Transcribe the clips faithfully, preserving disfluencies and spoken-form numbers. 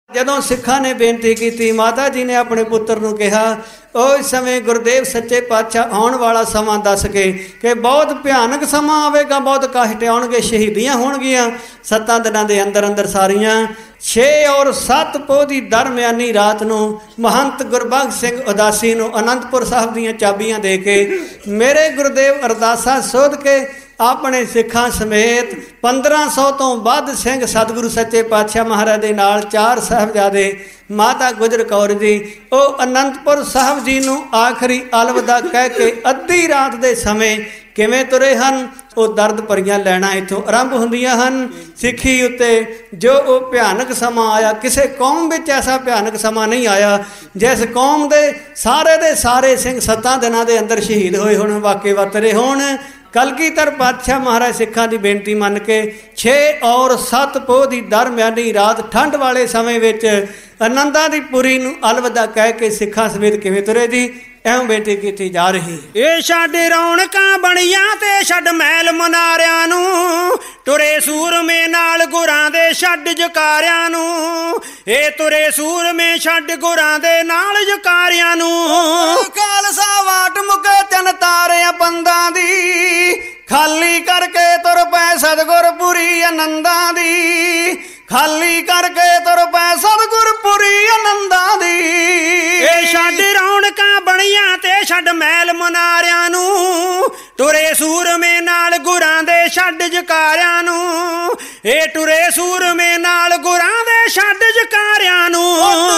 ਜਦੋਂ ਸਿੱਖਾਂ ਨੇ ਬੇਨਤੀ ਕੀਤੀ, ਮਾਤਾ ਜੀ ਨੇ ਆਪਣੇ ਪੁੱਤਰ ਨੂੰ ਕਿਹਾ, ਉਸ ਸਮੇਂ ਗੁਰਦੇਵ ਸੱਚੇ ਪਾਤਸ਼ਾਹ ਆਉਣ ਵਾਲਾ ਸਮਾਂ ਦੱਸ ਕੇ ਕਿ ਬਹੁਤ ਭਿਆਨਕ ਸਮਾਂ ਆਵੇਗਾ, ਬਹੁਤ ਕਸ਼ਟ ਆਉਣਗੇ, ਸ਼ਹੀਦੀਆਂ ਹੋਣਗੀਆਂ ਸੱਤਾਂ ਦਿਨਾਂ ਦੇ ਅੰਦਰ ਅੰਦਰ ਸਾਰੀਆਂ। ਛੇ ਔਰ ਸੱਤ ਪੋਹ ਦੀ ਦਰਮਿਆਨੀ ਰਾਤ ਨੂੰ ਮਹੰਤ ਗੁਰਬਖਸ਼ ਸਿੰਘ ਉਦਾਸੀ ਨੂੰ ਅਨੰਦਪੁਰ ਸਾਹਿਬ ਦੀਆਂ ਚਾਬੀਆਂ ਦੇ ਕੇ ਮੇਰੇ ਗੁਰਦੇਵ ਅਰਦਾਸਾਂ ਸੋਧ ਕੇ ਆਪਣੇ ਸਿੱਖਾਂ ਸਮੇਤ ਪੰਦਰਾਂ ਸੌ ਤੋਂ ਵੱਧ ਸਿੰਘ ਸਤਿਗੁਰੂ ਸੱਚੇ ਪਾਤਸ਼ਾਹ ਮਹਾਰਾਜ ਦੇ ਨਾਲ ਚਾਰ ਸਾਹਿਬਜ਼ਾਦੇ, ਮਾਤਾ ਗੁਜਰ ਕੌਰ ਜੀ, ਉਹ ਅਨੰਦਪੁਰ ਸਾਹਿਬ ਜੀ ਨੂੰ ਆਖਰੀ ਅਲਵਿਦਾ ਕਹਿ ਕੇ ਅੱਧੀ ਰਾਤ ਦੇ ਸਮੇਂ ਕਿਵੇਂ ਤੁਰੇ ਹਨ। ਉਹ ਦਰਦ ਭਰੀਆਂ ਲੈਣਾ ਇੱਥੋਂ ਆਰੰਭ ਹੁੰਦੀਆਂ ਹਨ। ਸਿੱਖੀ ਉੱਤੇ ਜੋ ਉਹ ਭਿਆਨਕ ਸਮਾਂ ਆਇਆ, ਕਿਸੇ ਕੌਮ ਵਿੱਚ ਐਸਾ ਭਿਆਨਕ ਸਮਾਂ ਨਹੀਂ ਆਇਆ ਜਿਸ ਕੌਮ ਦੇ ਸਾਰੇ ਦੇ ਸਾਰੇ ਸਿੰਘ ਸੱਤਾਂ ਦਿਨਾਂ ਦੇ ਅੰਦਰ ਸ਼ਹੀਦ ਹੋਏ ਹੋਣ, ਵਾਕੇ ਵਰਤਰੇ ਹੋਣ। ਕਲਗੀਧਰ ਪਾਤਸ਼ਾਹ ਮਹਾਰਾਜ ਸਿੱਖਾਂ ਦੀ ਬੇਨਤੀ ਮੰਨ ਕੇ ਛੇ ਔਰ ਸੱਤ ਪੋਹ ਦੀ ਦਰਮਿਆਨੀ ਰਾਤ ਠੰਡ ਵਾਲੇ ਸਮੇਂ ਵਿੱਚ ਆਨੰਦਾਂ ਦੀ ਪੁਰੀ ਨੂੰ ਅਲਵਿਦਾ ਕਹਿ ਕੇ ਸਿੱਖਾਂ ਸਮੇਤ ਕਿਵੇਂ ਤੁਰੇ ਜੀ, ਐਵੇਂ ਬੇਨਤੀ ਕੀਤੀ ਜਾ ਰਹੀ। ਇਹ ਛੱਡ ਰੌਣਕਾਂ ਬਣੀਆਂ ਤੇ ਛੱਡ ਮਹਿਲ ਮਨਾਰਿਆਂ ਨੂੰ, ਤੁਰੇ ਸੂਰਮੇ ਨਾਲ ਗੁਰਾਂ ਦੇ ਛੱਡ ਜਕਾਰਿਆਂ ਨੂੰ। ਇਹ ਤੁਰੇ ਸੂਰਮੇ ਛੱਡ ਗੁਰਾਂ ਦੇ ਨਾਲ ਜਕਾਰਿਆਂ ਨੂੰ। ਖਾਲਸਾ ਵਾਟ ਮੁਕੇ ਤਿੰਨ ਤਾਰਿਆਂ ਬੰਦਾਂ ਦੀ, ਖਾਲੀ ਕਰਕੇ ਤੁਰ ਪੈ ਸਤਿਗੁਰਪੁਰੀ ਆਨੰਦਾਂ ਦੀ। ਖਾਲੀ ਕਰਕੇ ਤੁਰ ਪੈ ਸਤਿਗੁਰਪੁਰੀ ਆਨੰਦਾਂ ਦੀ। ਇਹ ਛੱਡ ਰੌਣਕਾਂ ਬਣੀਆਂ ਤੇ ਛੱਡ ਮਹਿਲ ਮਨਾਰਿਆਂ ਨੂੰ, ਤੁਰੇ ਸੂਰਮੇ ਨਾਲ ਗੁਰਾਂ ਦੇ ਛੱਡ ਜਕਾਰਿਆਂ ਨੂੰ। ਇਹ ਟੁਰੇ ਸੂਰਮੇ ਨਾਲ ਗੁਰਾਂ ਦੇ ਛੱਡ ਜਕਾਰਿਆਂ ਨੂੰ।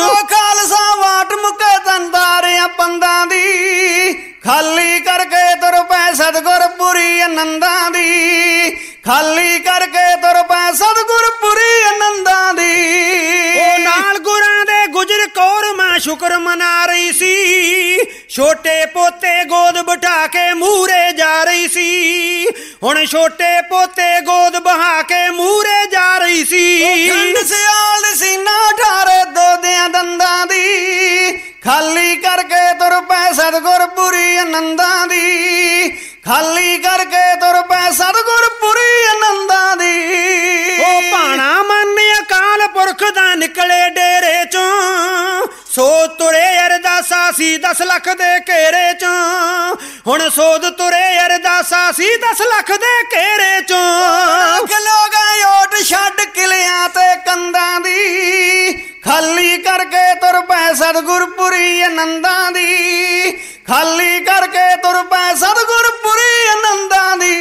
ਖਾਲਸਾ ਵਾਟ ਮੁਕੇ ਤਿੰਨ ਤਾਰਿਆਂ ਬੰਦਾਂ ਦੀ, ਖਾਲੀ ਕਰਕੇ ਤੁਰ ਪੈ ਸਤਿਗੁਰਪੁਰੀ ਆਨੰਦਾਂ ਦੀ। ਖਾਲੀ ਕਰਕੇ ਤੁਰ ਪੈ ਸਤਿਗੁਰਪੁਰੀ ਆਨੰਦਾਂ ਦੀ। ਉਹ ਨਾਲ ਗੁਰਾਂ ਦੇ ਗੁਜਰ ਕੌਰ ਮਾਂ ਸ਼ੁਕਰ ਮਨਾ ਰਹੀ ਸੀ, ਛੋਟੇ ਪੋਤੇ ਗੋਦ ਬਿਠਾ ਕੇ ਮੂਹਰੇ ਜਾ ਰਹੀ ਸੀ। ਹੁਣ ਛੋਟੇ ਪੋਤੇ ਗੋਦ ਬਹਾ ਕੇ ਮੂਹਰੇ ਜਾ ਰਹੀ ਸੀ। ਠੰਡ ਸਿਆਲ ਸੀਨਾ ਠਾਰੇ ਦੋਦਿਆਂ ਦੰਦਾਂ ਦੀ, ਖਾਲੀ ਕਰਕੇ ਤੁਰ ਪੈ ਸਤਿਗੁਰਪੁਰੀ ਆਨੰਦਾਂ ਦੀ। ਖਾਲੀ ਕਰਕੇ ਤੁਰ ਪੈ ਸਤਿਗੁਰਪੁਰੀ ਆਨੰਦਾਂ ਦੀ। ਉਹ ਭਾਣਾ ਮੰਨ ਅਕਾਲ ਪੁਰਖ ਦਾ ਨਿਕਲੇ ਡੇਰੇ ਚੋਂ, ਸੋ ਤੁਰੇ ਅਰਦਾਸਾ ਸੀ ਦਸ ਲੱਖ ਦੇ ਘੇਰੇ ਚੋਂ। ਹੁਣ ਸੋਧ ਤੁਰੇ ਅਰਦਾਸਾ ਸੀ ਦਸ ਲੱਖ ਦੇ ਘੇਰੇ ਚੋਂ। ਖਲੋ ਗਏ ਓਟ ਛੱਡ ਕਿਲਿਆਂ ਤੇ ਕੰਧਾਂ ਦੀ, ਖਾਲੀ ਕਰਕੇ ਤੁਰ ਪੈ ਸਤਿਗੁਰਪੁਰੀ ਆਨੰਦਾਂ ਦੀ। ਖਾਲੀ ਕਰਕੇ ਤੁਰ ਪੈ ਸਤਿਗੁਰਪੁਰੀ ਆਨੰਦਾਂ ਦੀ।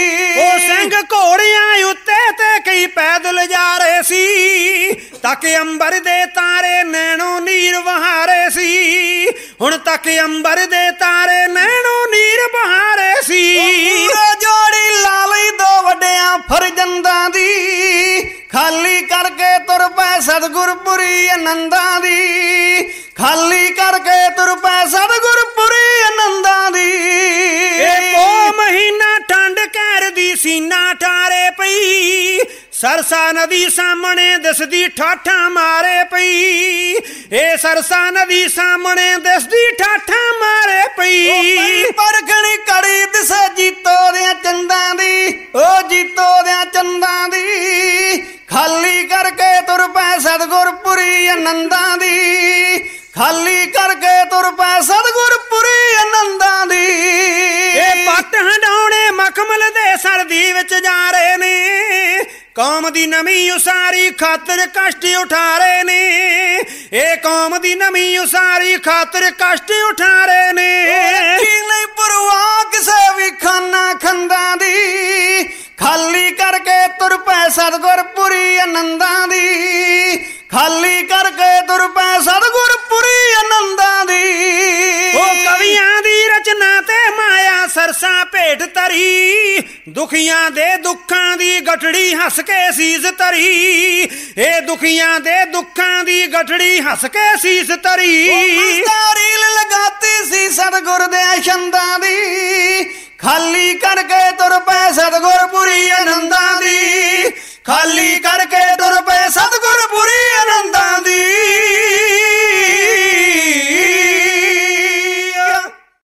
ਉਹ ਸਿੰਘ ਘੋੜਿਆਂ ਉੱਤੇ ਤੇ ਕਈ ਪੈਦਲ ਜਾ ਰਹੇ ਸੀ, ਤੱਕ ਅੰਬਰ ਦੇ ਤਾਰੇ ਨੈਣੋ ਨੀਰ ਵਹਾਰੇ ਸੀ। ਹੁਣ ਤੱਕ ਅੰਬਰ ਦੇ ਤਾਰੇ ਨੈਣੋ ਨੀਰ ਵਹਾਰੇ ਸੀ। ਜੋੜੀ ਲਾ ਲਈ ਦੋ ਵੱਡਿਆਂ ਫਰਜ਼ੰਦਾਂ ਦੀ, ਖਾਲੀ ਕਰਕੇ ਤੁਰ ਪੈ ਸਤਿਗੁਰਪੁਰੀ ਆਨੰਦਾਂ ਦੀ। ਖਾਲੀ ਕਰਕੇ ਤੁਰ ਪੈ ਸਤਿਗੁਰਪੁਰੀ ਆਨੰਦਾਂ ਦੀ। ਇਹ ਪੋ ਮਹੀਨਾ ਠੰਡ ਕਹਿਰ ਦੀ ਸੀਨਾ ਠਾਰੇ ਪਈ, ਸਰਸਾ ਨਦੀ ਸਾਹਮਣੇ ਦਿਸਦੀ ਠਾਠਾਂ ਮਾਰੇ ਪਈ। ਇਹ ਸਰਸਾ ਨਦੀ ਸਾਹਮਣੇ ਦਿਸਦੀ ਠਾਠਾਂ ਮਾਰੇ ਪਈ। ਪਰਖਣੀ ਕੜੀ ਦਿਸੇ ਜੀਤੋ ਦਿਆਂ ਚੰਦਾਂ ਦੀ, ਉਹ ਜੀਤੋ ਦਿਆਂ ਚੰਦਾਂ ਦੀ। ਖਾਲੀ ਕਰਕੇ ਤੁਰ ਪੈ ਸਤਿਗੁਰਪੁਰੀ ਆਨੰਦਾਂ ਦੀ। ਖਾਲੀ ਕਰਕੇ ਤੁਰ ਪੈ ਸਤਿਗੁਰਪੁਰੀ ਆਨੰਦਾਂ ਦੀ। ਇਹ ਪੱਟ ਹੰਡਾਉਣੇ ਮਖਮਲ ਦੇ ਸਰਦੀ ਵਿੱਚ ਜਾ ਰਹੇ ਨੇ, ਕੌਮ ਦੀ ਨਵੀਂ ਉਸਾਰੀ ਖਾਤਰ ਕਸ਼ਟ ਉਠਾ ਰਹੇ ਨੇ। ਇਹ ਕੌਮ ਦੀ ਨਵੀਂ ਉਸਾਰੀ ਖਾਤਰ ਕਸ਼ਟ ਉਠਾ ਰਹੇ ਨੇ। ਨਹੀਂ ਪਰਵਾਹ ਕਿਸੇ ਵੀ ਖਾਨਾ ਖੰਦਾਂ ਦੀ, ਖਾਲੀ ਕਰਕੇ ਤੁਰ ਪੈ ਸਤਿਗੁਰਪੁਰੀ ਆਨੰਦਾਂ ਦੀ। ਖਾਲੀ ਕਰਕੇ ਤੁਰ ਪੈ ਸਤਿਗੁਰਪੁਰੀ ਆਨੰਦਾਂ ਦੀ। ਉਹ ਕਵੀਆਂ ਦੀ ਰਚਨਾ ਤੇ ਮਾਇਆ ਸਰਸਾ ਭੇਟ ਤਰੀ, ਦੁਖੀਆਂ ਦੇ ਦੁੱਖਾਂ ਦੀ ਗਠੜੀ ਹੱਸ ਕੇ ਸੀਸ ਤਰੀ। ਇਹ ਦੁਖੀਆਂ ਦੇ ਦੁੱਖਾਂ ਦੀ ਗਠੜੀ ਹੱਸ ਕੇ ਸੀਸ ਤਰੀ। ਰੀਲ ਲਗਾਤੀ ਸੀ ਸਤਿਗੁਰ ਦੇ ਛੰਦਾਂ ਦੀ, ਖਾਲੀ ਕਰਕੇ ਤੁਰ ਪੈ ਸਤਿਗੁਰਪੁਰੀ ਆਨੰਦਾਂ ਦੀ। ਖਾਲੀ ਕਰਕੇ ਤੁਰ ਪੈ ਸਤਿਗੁਰ